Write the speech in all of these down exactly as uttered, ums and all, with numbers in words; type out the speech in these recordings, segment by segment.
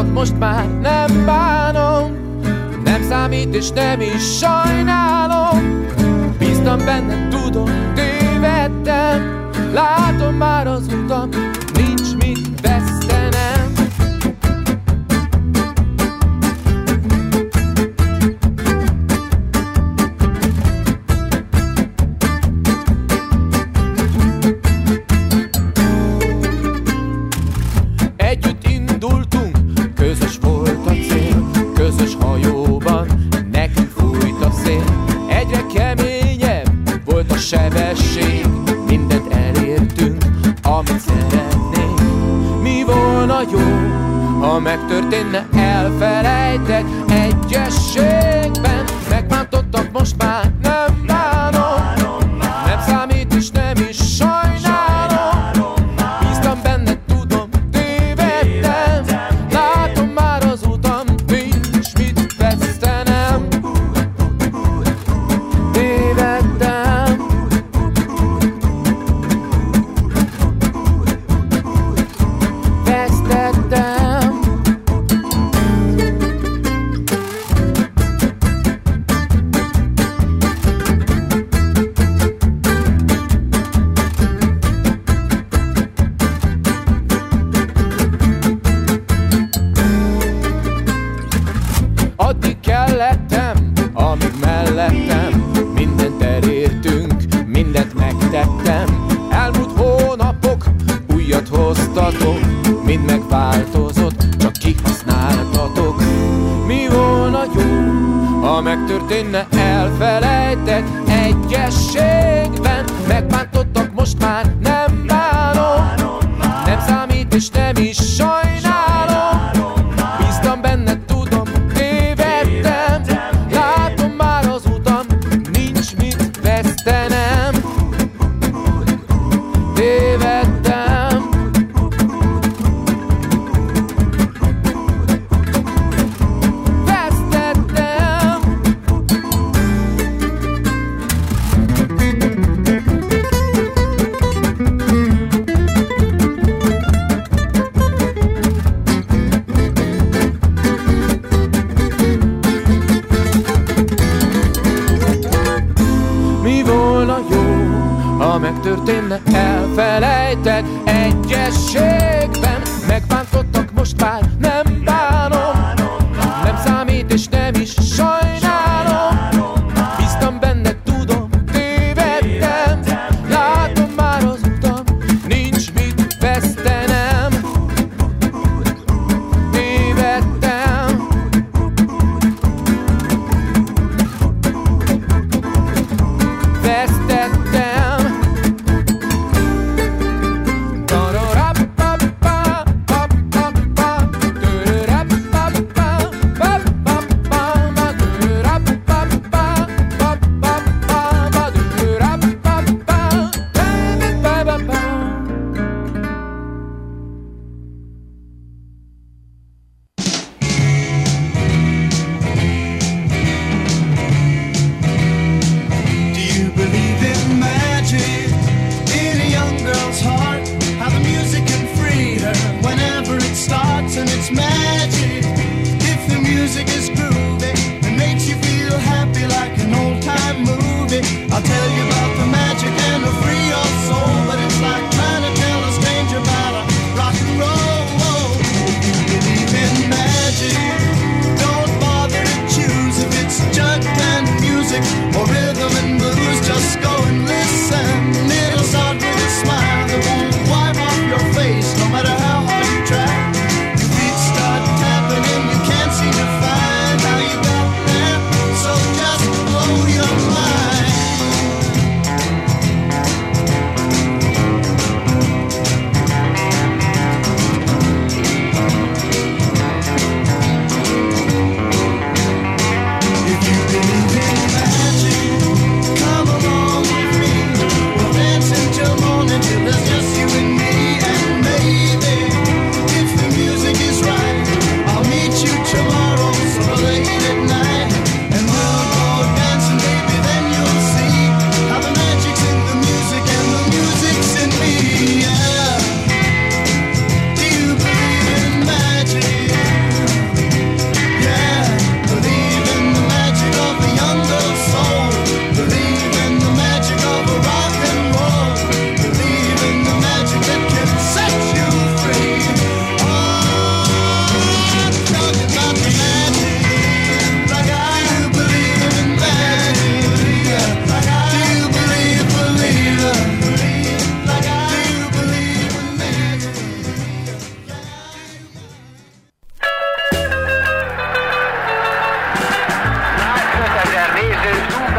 bántottak, most már nem bánom. Nem számít és nem is sajnálom. Bíztam benned, tudom, tévedtem. Látom már az utam, nincs mit vesztenem. Együtt indultunk, közös volt a cél. Közös hajóban nekünk fújt a szél. Egyre keményebb volt a sebesség. Mindent elértünk, amit szeretnénk. Mi volna jó, ha megtörténne, elfelejtek egyességben. Megbántottak, most már nem bánom. Nem számít és nem is sajnálom. Bíztam benned, tudom, tévedtem. Látom már az utam, nincs mit vesztenem. Tévedtem. Vesztettem. Addig kellettem, amíg mellettem. Mindent elértünk, mindent megtettem. Elmúlt hónapok újat hoztatok. Mind megváltozott, csak kihasználtatok. Mi volna jó, ha megtörténne, elfelejtek egyességben. Megbántottak, most már nem bánom. Nem számít és nem is sajnálom. Bíztam benned, tudom, tévedtem. Látom már az utam, nincs mit vesztenem. Tévedtem. Vesztettem. Mi volna jó, ha megtörténne, elfelejtek egyességben. Megbántottak, most már nem bánom. Nem számít és nem is sajnálom. Bíztam benned, tudom, tévedtem. Látom már az utam, nincs mit vesztenem. Tévedtem. Vesztettem. Tararappa-pa, pa-pa-pa, törörappa-pa, pa-pa-pa.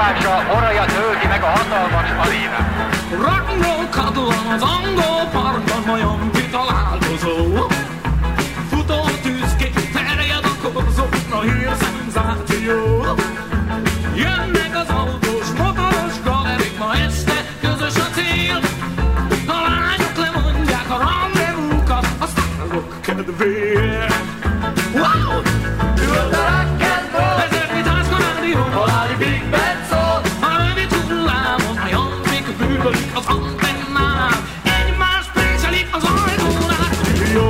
szokása orraja tölti meg a hatalmas arénát. Rock'n'roll kadlón az angol parkban majom kitalálkozó. Futó tűzkék terjed a korzókra, hír szenzáció. Jönnek az autós, motoros galerik, ma este közös a cél. A lányok lemondják a rendezvúkat, a sztárok kedvéért. Wow! Ült a rock and roll, Ezerni tászka rádió, haláli Big Band szól. a rövid hullámon, a jampik bűvölik az antennán. Egymás préselik az ajtónál. Millió,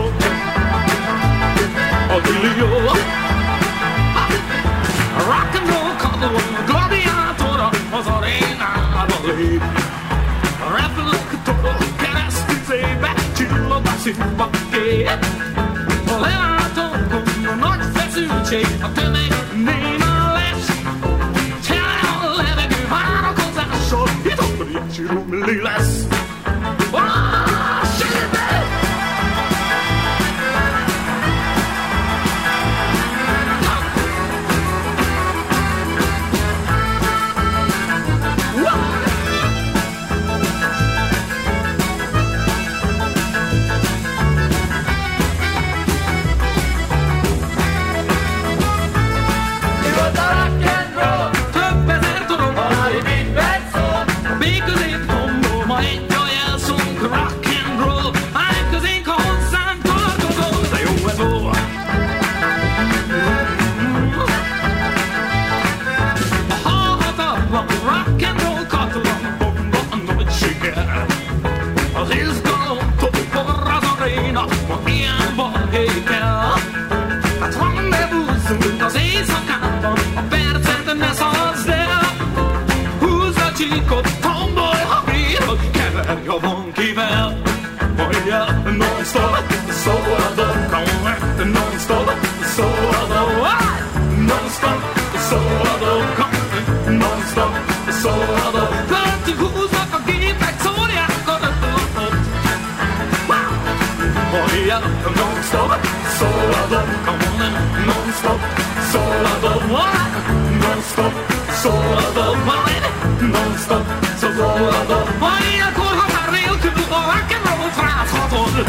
a millió. A rock'n'roll kadlón, a gladiátora az arénába lép. A repülőtől keresztüzébe csillog a színba kép. A leálltókon a nagy feszültség, a tömeg néma lesz. Tele a levegő várakozással, itt óriási rumli lesz. Ah, shit! Ült a rock and roll, Több ezer torony, haláli Big Band szól. a béközép tombol, ma egy a jelszónk, rock and roll. Állj közénk, ha hozzánk tartozol, de jó ez ó. A halhatatlan rock and roll katalon, bomba a nagy siker. Az izgalomtól forr az aréna, ma ilyen balhé kell. Hát rendezvúzzunk az éjszakában, a percet ne szaladsz el. Húzz a csíkot, tombolj, ha bírod, keverj a vonkivel. Majd el, non-stop, szól a dokkon, non-stop, szól a dokkon, non-stop, szól a dokkon, non-stop, szól a dokkon. Körtük húznak a gépek, szórják a röpölöt. Majd el, non-stop, szól a dokkon, non-stop, szól a dokkon, non-stop, szól a dokkon, non-stop, szól a dokkon. Majd ilyenkor határ nélkül a rock'n'roll frázhatod.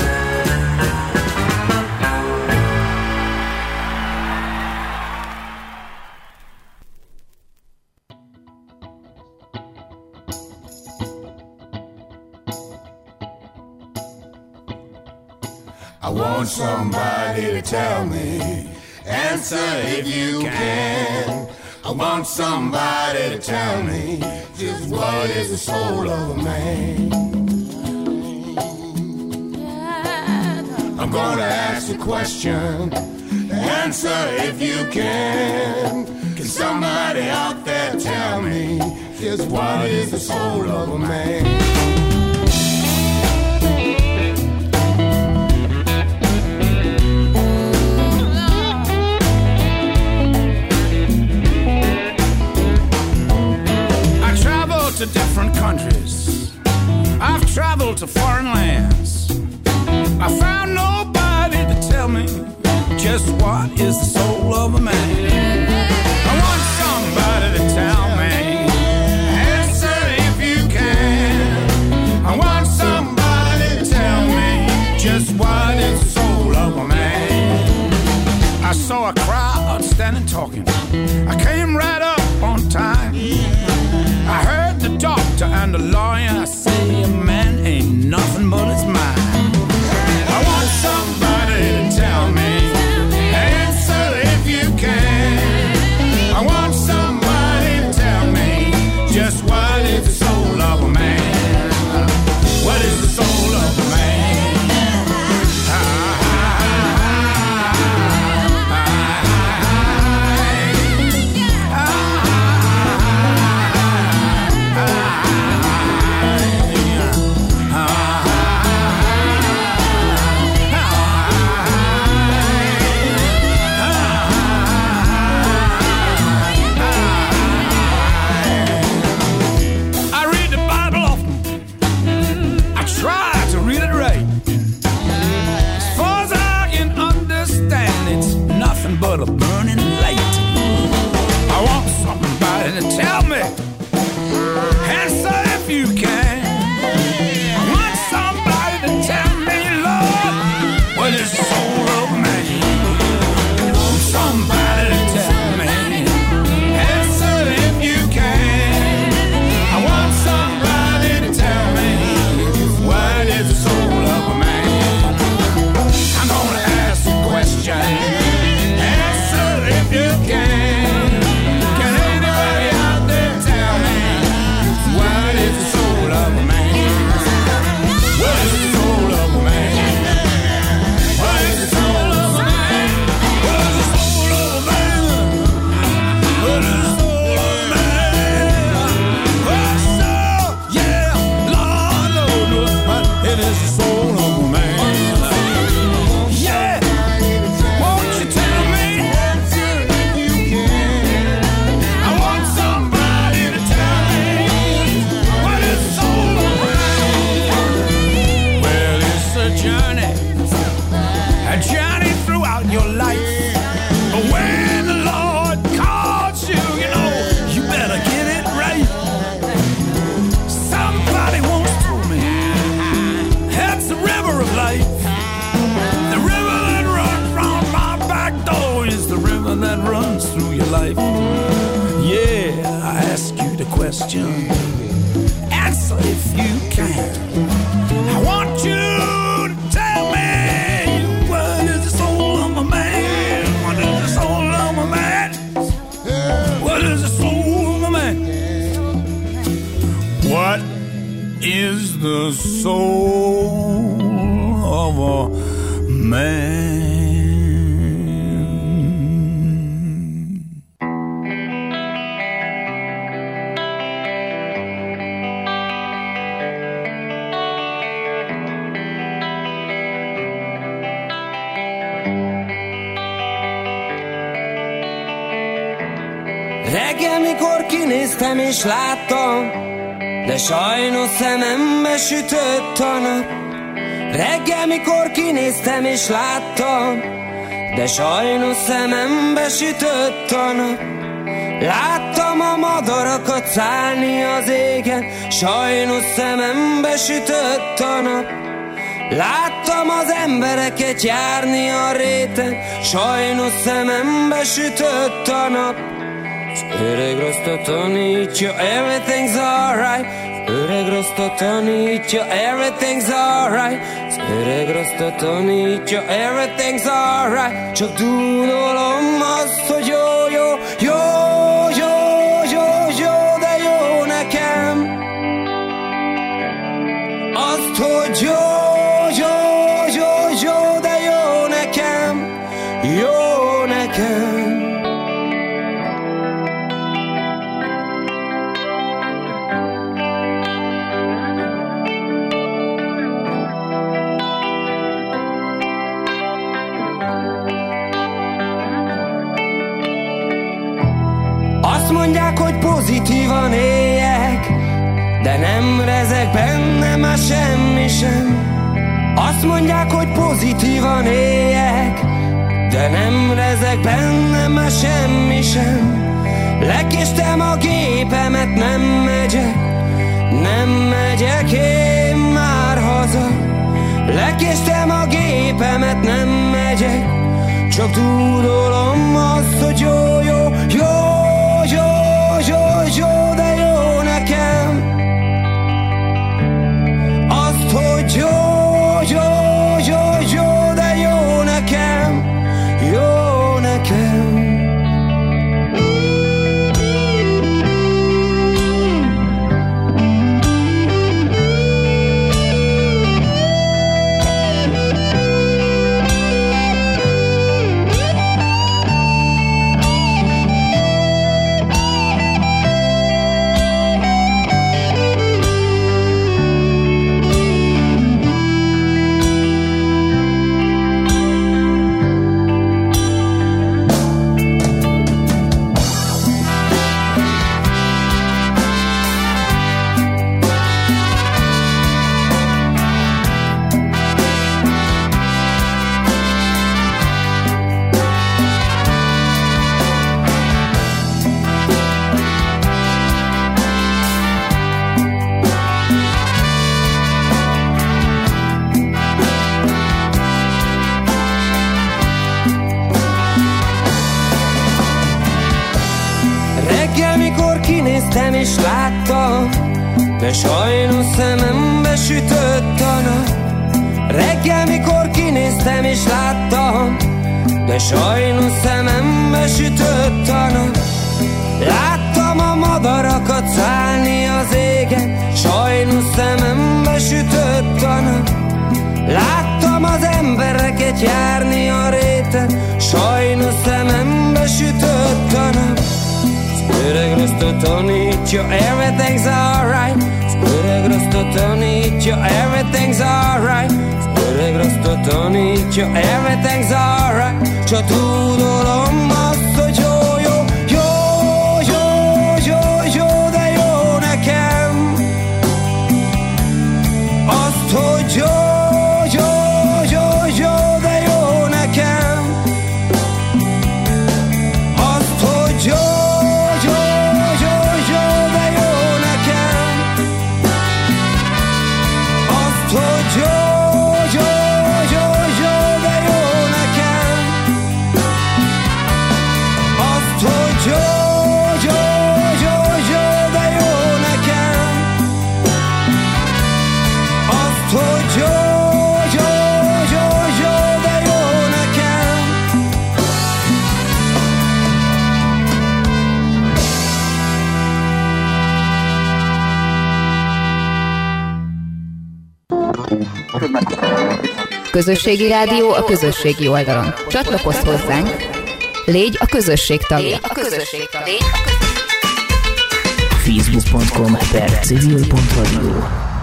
I want somebody to tell me, answer if you can. I want somebody to tell me just what is the soul of a man. I'm gonna ask a question, answer if you can. Can somebody out there tell me just what is the soul of a man? To different countries, I've traveled to foreign lands. I found nobody to tell me just what is the soul of a man. I want somebody to tell me, answer if you can. I want somebody to tell me just what is the soul of a man. I saw a crowd standing talking, I came right up on time. I heard the doctor and the lawyer say a man ain't nothing but his mind. I want somebody to tell me, answer if you can. I want somebody to tell me just what is the soul of a man. What is the soul of a man? Ah, ah, ah, ah, ah, ah, ah. if, yeah, I ask you the question. Answer if you can. I want you to tell me, what is the soul of a man? What is the soul of a man? What is the soul of a man? What is the soul of a man? Reggel, mikor kinéztem és láttam, de sajnos szemembe sütött a nap. Reggel, mikor kinéztem és láttam, de sajnos szemembe sütött a nap. Láttam a madarakat szállni az égen, sajnos szemembe sütött a nap. Láttam az embereket járni a réten, sajnos szemembe sütött a nap. Az öreg rostot tanítja, everything's alright. Az öreg rostot tanítja, everything's alright. Az öreg rostot tanítja, everything's alright. Csak dúdolom azt, hogy jó, jó, jó, jó, jó, jó, de jó nekem. Azt, hogy jó, jó, jó, jó, de jó nekem. Jó nekem. Mondják, hogy pozitívan éljek, de nem rezeg bennem már semmi sem. Azt mondják, hogy pozitívan éljek, de nem rezeg bennem már semmi sem. Lekéstem a gépemet, nem megyek, nem megyek én már haza. Lekéstem a gépemet, nem megyek, csak dúdolom azt, hogy jó, jó, jó, jó, jó, jó, de jó nekem. Azt, hogy jó, jó, jó, jó, de jó nekem. Jó nekem. Kinéztem és láttam, de sajnos szemembe sütött a nap. Reggel, mikor kinéztem és láttam, de sajnos szemembe sütött a nap. Láttam a madarakat szállni az égen, sajnos szemembe sütött a nap. Láttam az embereket járni a réten, sajnos szemembe sütött a nap. Öreg rossztot tanítja, everything's alright. Öreg rossztot tanítja, everything's alright. Öreg rossztot tanítja, everything's alright. Csak tudolom azt, hogy jó, jó, jó, jó, jó, jó, de jó nekem. Azt, hogy jó, jó, jó, jó, de jó nekem. Azt, hogy jó. Jó, Közösségi rádió a közösségi oldalon. Csatlakozz hozzánk, légy a közösség tagja. Légy a közösség tagja. facebook pont com per civil pont radio.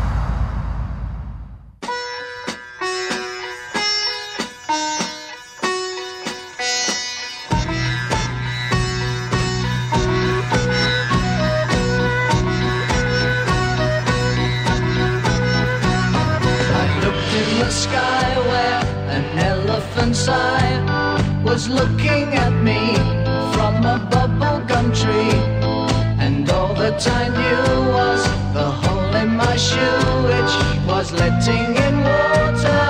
Was looking at me from a bubblegum tree, and all that I knew was the hole in my shoe, which was letting in water.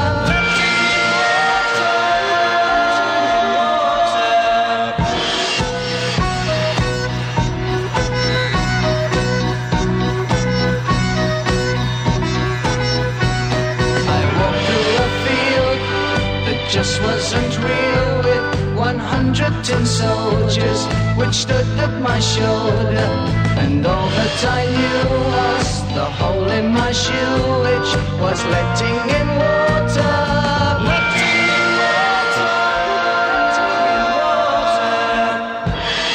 I walked through a field that just wasn't real, one hundred tin soldiers which stood at my shoulder, and all that I knew was the hole in my shoe, which was letting in water. Letting in water. Letting in water.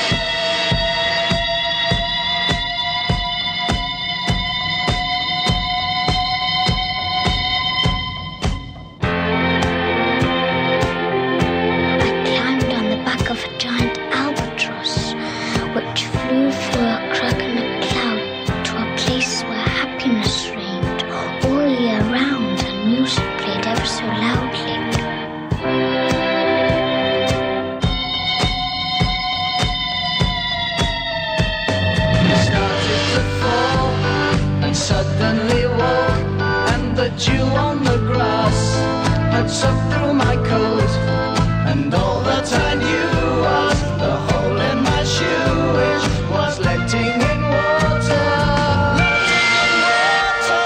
Suddenly woke, and the dew on the grass had soaked through my coat, and all that I knew was the hole in my shoe, which was letting in water. Letting in water.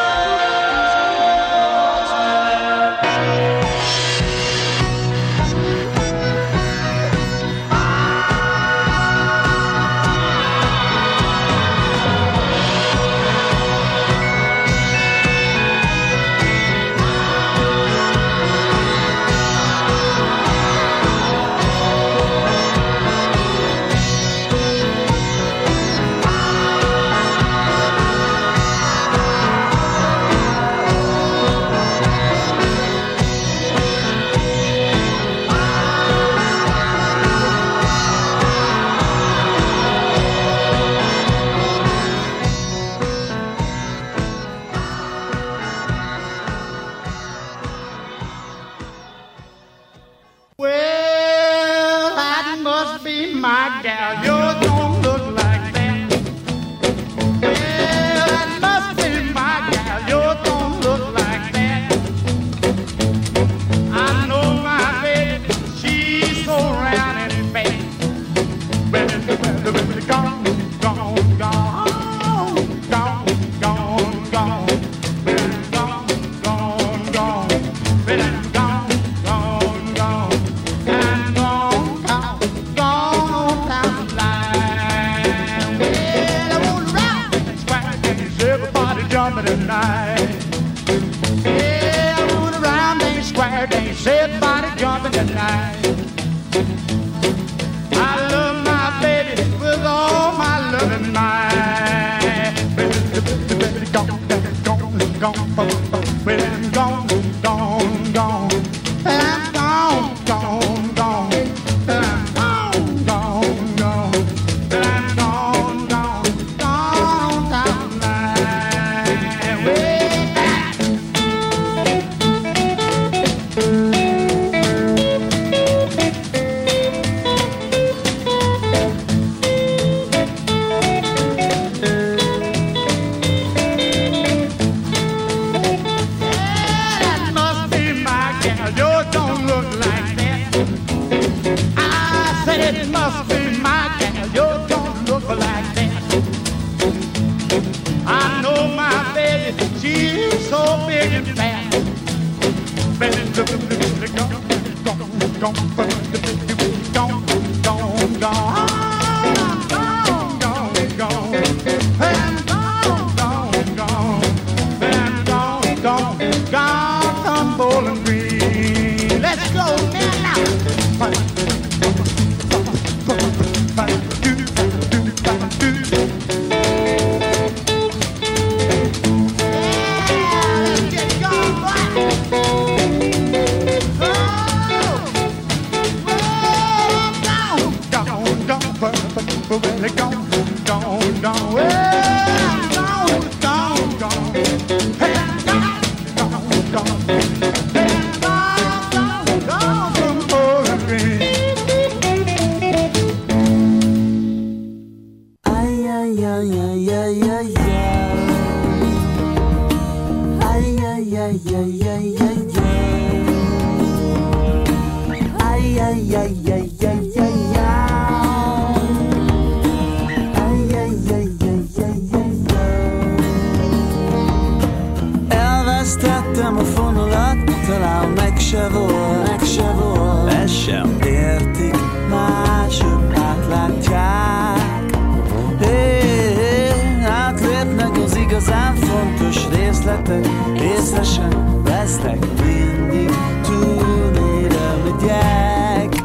Elvesztettem a fonalat, talán meg se volt, meg se volt. Ez sem értik, mások átlátják. Hé, hé, átlépnek az igazán fontos részletek, észre sem vesznek, mindig túlnél megyek.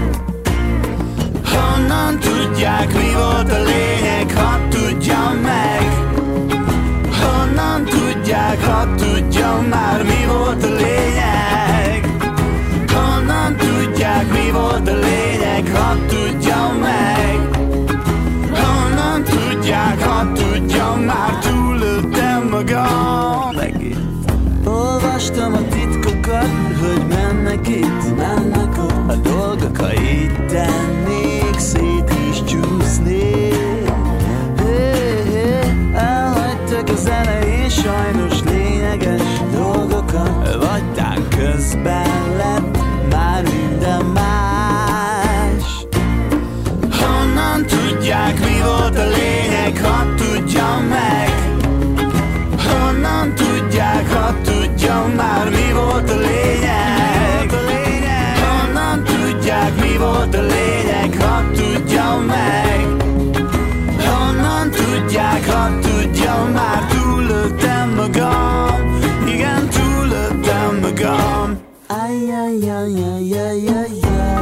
Honnan tudják, mi volt a lényeg, hadd tudjam meg. Honnan tudják, hadd tudjam már, mi volt a lényeg. Honnan tudják, mi volt a lényeg, hadd tudjam meg. Honnan tudják, hadd tudjam már, túlöltem magam. Megint olvastam a titkokat, hogy mennek itt, mennek ott. A dolgok, ha így tennék, szét is csúsznék. Hey, hey, elhagytak az elején sajnos lényeges dolgokat, vagy tán közben lett már minden más. Honnan tudják, mi volt a lényeg, hadd tudjam meg. Honnan tudják, hadd tudjam már, mi volt a lényeg. Honnan tudják, mi volt a lényeg, hadd tudjam meg. Honnan tudják, hadd tudjam már, túlöltem magam. Igen, túlöltem magam. Ajjajjajjajjajjaj.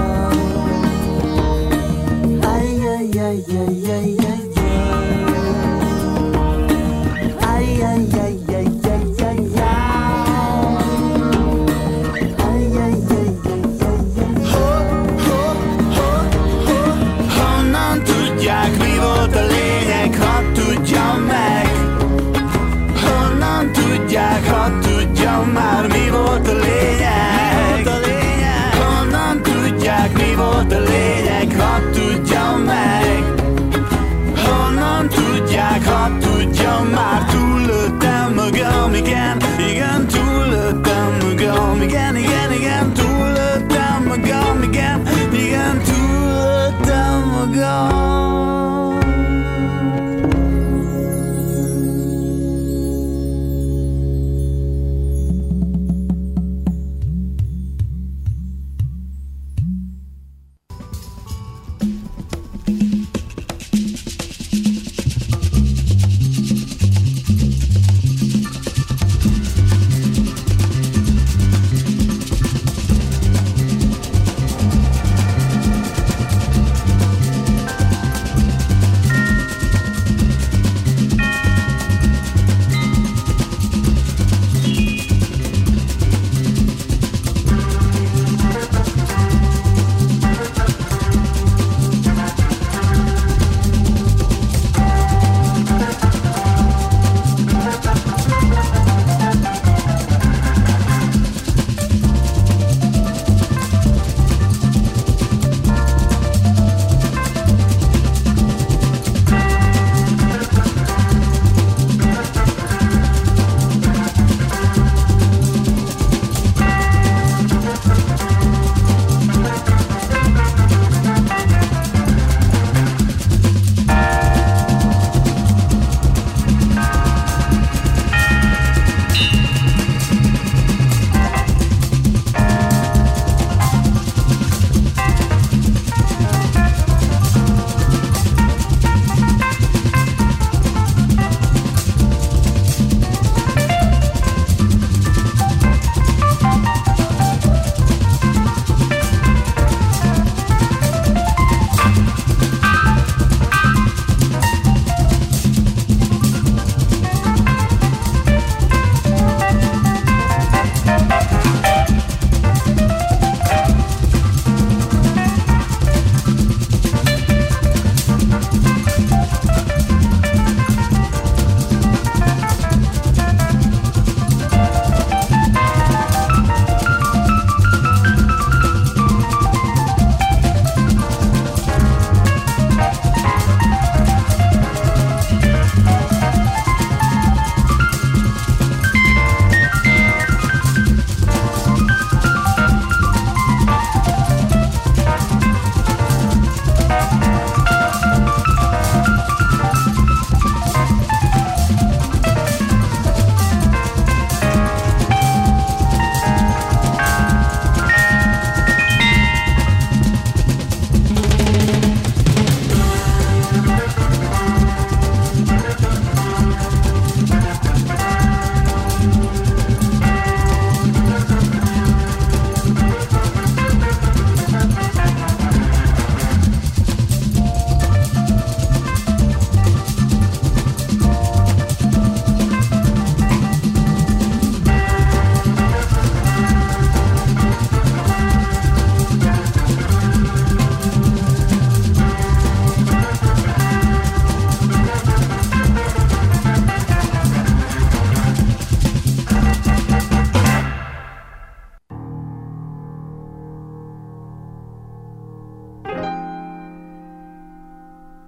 Ajjajjajjajjajjaj. Honnan tudják, mi volt a lényeg, hadd tudjam meg. Honnan tudják, hadd tudjam már, mi volt a lényeg. Honnan tudják, mi volt a lényeg, hadd tudjam meg. Honnan tudják, hadd tudjam már.